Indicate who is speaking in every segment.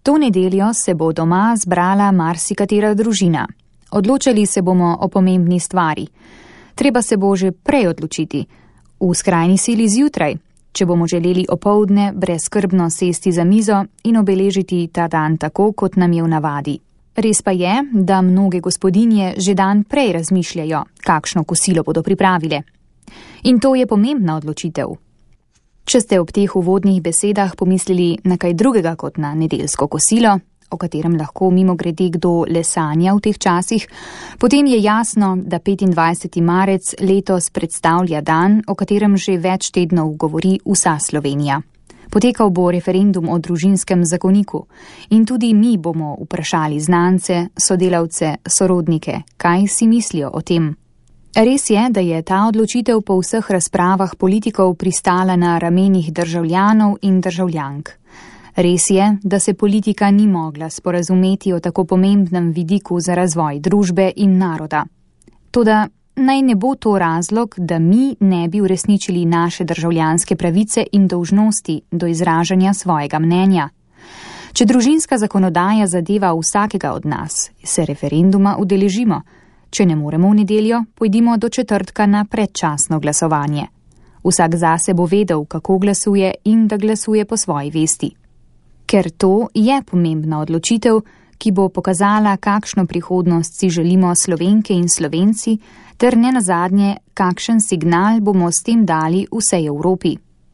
Speaker 1: To nedeljo se bo doma zbrala marsikatera družina. Odločali se bomo o pomembni stvari. Treba se bo že prej odločiti. V skrajni sili zjutraj, če bomo želeli opoldne brezskrbno sesti za mizo in obeležiti ta dan tako, kot nam je v navadi. Res pa je, da mnoge gospodinje že dan prej razmišljajo, kakšno kosilo bodo pripravile. In to je pomembna odločitev. Če ste ob teh uvodnih besedah pomislili na kaj drugega kot na nedeljsko kosilo, o katerem lahko mimogrede kdo le sanja v teh časih, potem je jasno, da 25. marec letos predstavlja dan, o katerem že več tednov govori vsa Slovenija. Potekal bo referendum o družinskem zakoniku in tudi mi bomo vprašali znance, sodelavce, sorodnike, kaj si mislijo o tem. Res je, da je ta odločitev po vseh razpravah politikov pristala na ramenih državljanov in državljank. Res je, da se politika ni mogla sporazumeti o tako pomembnem vidiku za razvoj družbe in naroda. Toda naj ne bo to razlog, da mi ne bi uresničili naše državljanske pravice in dolžnosti do izražanja svojega mnenja. Če družinska zakonodaja zadeva vsakega od nas, se referenduma udeležimo. Če ne moremo v nedeljo, pojdimo do četrtka na predčasno glasovanje. Vsak zase bo vedel, kako glasuje in da glasuje po svoji vesti. Ker to je pomembna odločitev, ki bo pokazala, kakšno prihodnost si želimo Slovenke in Slovenci, ter ne nazadnje, kakšen signal bomo s tem dali vsej Evropi.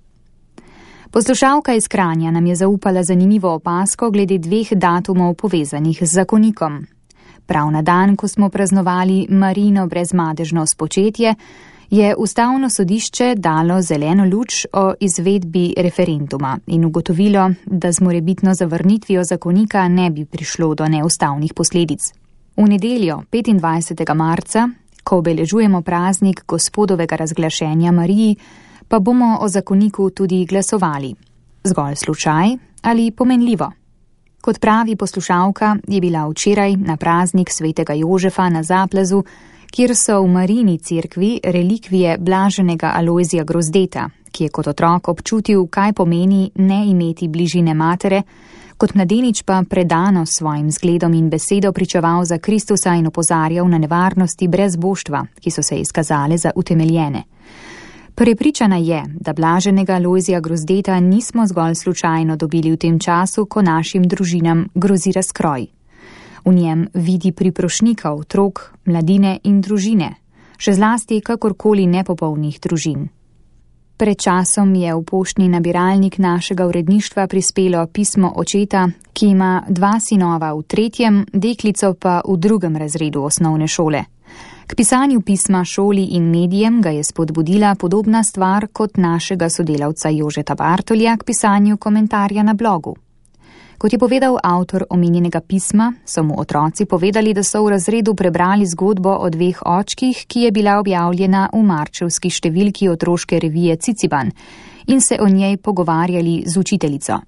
Speaker 1: Poslušalka iz Kranja nam je zaupala zanimivo opazko glede 2 datumov povezanih z zakonikom. Prav na dan, ko smo praznovali Marino brezmadežno spočetje, je Ustavno sodišče dalo zeleno luč o izvedbi referenduma in ugotovilo, da z morebitno zavrnitvijo zakonika ne bi prišlo do neustavnih posledic. V nedeljo 25. marca, ko obeležujemo praznik Gospodovega razglašenja Mariji, pa bomo o zakoniku tudi glasovali. Zgolj slučaj ali pomenljivo? Kot pravi poslušalka, je bila včeraj na praznik svetega Jožefa na Zaplezu, kjer so v Marijini cerkvi relikvije blaženega Alojzija Grozdeta, ki je kot otrok občutil, kaj pomeni ne imeti bližine matere, kot mladenič pa predano s svojim zgledom in besedo pričeval za Kristusa in opozarjal na nevarnosti brezboštva, ki so se izkazale za utemeljene. Prepričana je, da blaženega Alojzija Grozdeta nismo zgolj slučajno dobili v tem času, ko našim družinam grozi razkroj. V njem vidi priprošnika otrok, mladine in družine, še zlasti kakorkoli nepopolnih družin. Pred časom je v poštni nabiralnik našega uredništva prispelo pismo očeta, ki ima 2 sinova v 3., deklico pa v 2. razredu osnovne šole. K pisanju pisma šoli in medijem ga je spodbudila podobna stvar kot našega sodelavca Jožeta Bartolja k pisanju komentarja na blogu. Kot je povedal avtor omenjenega pisma, so mu otroci povedali, da so v razredu prebrali zgodbo o 2 očkih, ki je bila objavljena v marčevski številki otroške revije Ciciban, in se o njej pogovarjali z učiteljico.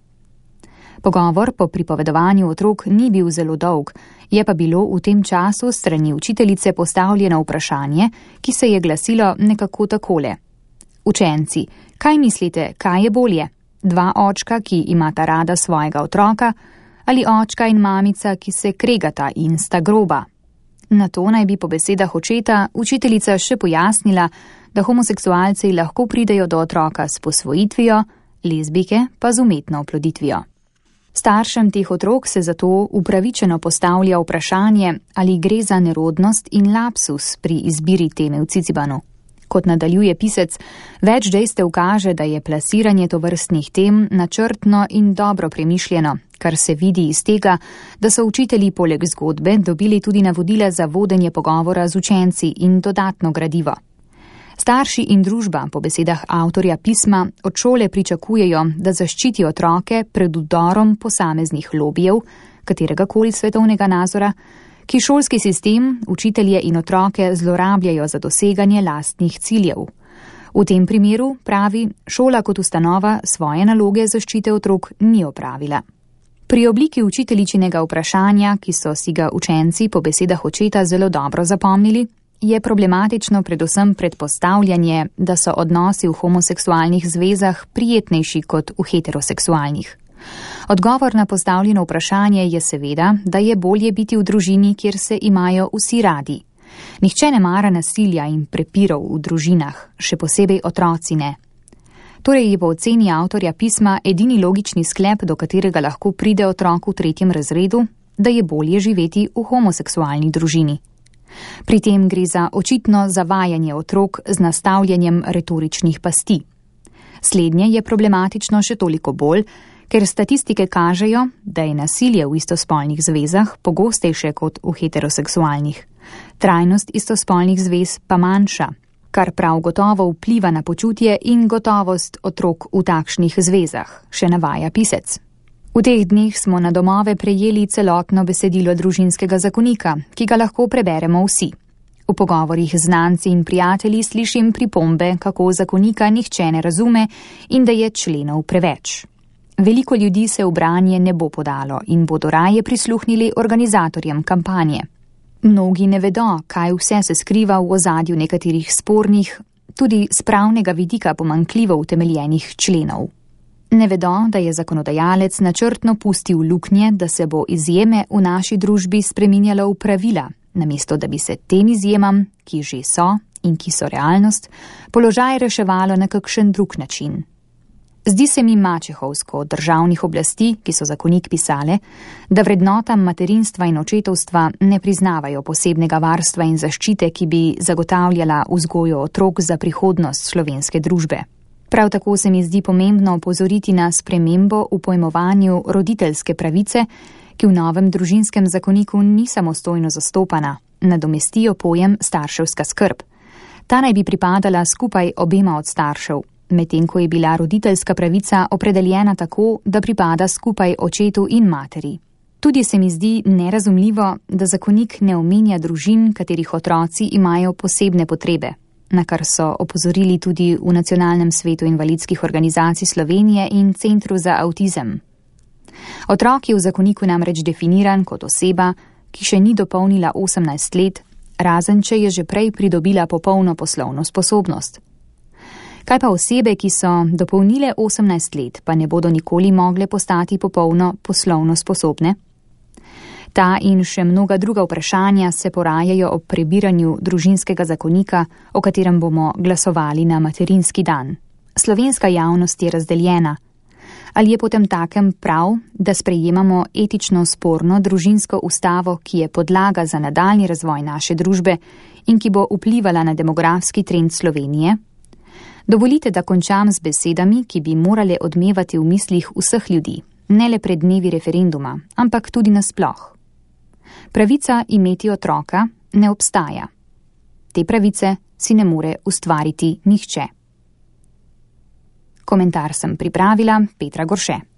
Speaker 1: Pogovor po pripovedovanju otrok ni bil zelo dolg, je pa bilo v tem času strani učiteljice postavljeno vprašanje, ki se je glasilo nekako takole. Učenci, kaj mislite, kaj je bolje? 2 očka, ki imata rada svojega otroka, ali očka in mamica, ki se kregata in sta groba? Na to naj bi po besedah očeta učiteljica še pojasnila, da homoseksualci lahko pridejo do otroka s posvojitvijo, lezbike pa z umetno oploditvijo. Staršem teh otrok se zato upravičeno postavlja vprašanje, ali gre za nerodnost in lapsus pri izbiri teme v Cicibanu. Kot nadaljuje pisec, več dejstev kaže, da je plasiranje tovrstnih tem načrtno in dobro premišljeno, kar se vidi iz tega, da so učitelji poleg zgodbe dobili tudi navodila za vodenje pogovora z učenci in dodatno gradivo. Starši in družba, po besedah avtorja pisma, od šole pričakujejo, da zaščiti otroke pred vdorom posameznih lobijev, kateregakoli svetovnega nazora, ki šolski sistem, učitelje in otroke zlorabljajo za doseganje lastnih ciljev. V tem primeru, pravi, šola kot ustanova svoje naloge zaščite otrok ni opravila. Pri obliki učiteljičinega vprašanja, ki so si ga učenci po besedah očeta zelo dobro zapomnili, je problematično predvsem predpostavljanje, da so odnosi v homoseksualnih zvezah prijetnejši kot v heteroseksualnih. Odgovor na postavljeno vprašanje je seveda, da je bolje biti v družini, kjer se imajo vsi radi. Nihče ne mara nasilja in prepirov v družinah, še posebej otroci ne. Torej je po oceni avtorja pisma edini logični sklep, do katerega lahko pride otrok v 3. razredu, da je bolje živeti v homoseksualni družini. Pri tem gre za očitno zavajanje otrok z nastavljanjem retoričnih pasti. Slednje je problematično še toliko bolj, ker statistike kažejo, da je nasilje v istospolnih zvezah pogostejše kot v heteroseksualnih. Trajnost istospolnih zvez pa manjša, kar prav gotovo vpliva na počutje in gotovost otrok v takšnih zvezah, še navaja pisec. V teh dneh smo na domove prejeli celotno besedilo družinskega zakonika, ki ga lahko preberemo vsi. V pogovorih z znanci in prijatelji slišim pripombe, kako zakonika nihče ne razume in da je členov preveč. Veliko ljudi se v branje ne bo podalo in bodo raje prisluhnili organizatorjem kampanje. Mnogi ne vedo, kaj vse se skriva v ozadju nekaterih spornih, tudi z pravnega vidika pomanjkljivo utemeljenih členov. Ne vedo, da je zakonodajalec načrtno pustil luknje, da se bo izjeme v naši družbi spreminjalo v pravila, namesto da bi se tem izjemam, ki že so in ki so realnost, položaj reševalo na kakšen drug način. Zdi se mi mačehovsko od državnih oblasti, ki so zakonik pisale, da vrednotam materinstva in očetovstva ne priznavajo posebnega varstva in zaščite, ki bi zagotavljala vzgojo otrok za prihodnost slovenske družbe. Prav tako se mi zdi pomembno opozoriti na spremembo v pojmovanju roditeljske pravice, ki v novem družinskem zakoniku ni samostojno zastopana, nadomestijo pojem starševska skrb. Ta naj bi pripadala skupaj obema od staršev, medtem ko je bila roditeljska pravica opredeljena tako, da pripada skupaj očetu in materi. Tudi se mi zdi nerazumljivo, da zakonik ne omenja družin, katerih otroci imajo posebne potrebe, na kar so opozorili tudi v Nacionalnem svetu invalidskih organizacij Slovenije in Centru za avtizem. Otrok je v zakoniku namreč definiran kot oseba, ki še ni dopolnila 18 let, razen če je že prej pridobila popolno poslovno sposobnost. Kaj pa osebe, ki so dopolnile 18 let, pa ne bodo nikoli mogle postati popolno poslovno sposobne? Ta in še mnoga druga vprašanja se porajajo ob prebiranju družinskega zakonika, o katerem bomo glasovali na materinski dan. Slovenska javnost je razdeljena. Ali je potem takem prav, da sprejemamo etično sporno družinsko ustavo, ki je podlaga za nadaljni razvoj naše družbe in ki bo vplivala na demografski trend Slovenije? Dovolite, da končam z besedami, ki bi morale odmevati v mislih vseh ljudi, ne le pred dnevi referenduma, ampak tudi nasploh. Pravica imeti otroka ne obstaja. Te pravice si ne more ustvariti nihče. Komentar sem pripravila Petra Gorše.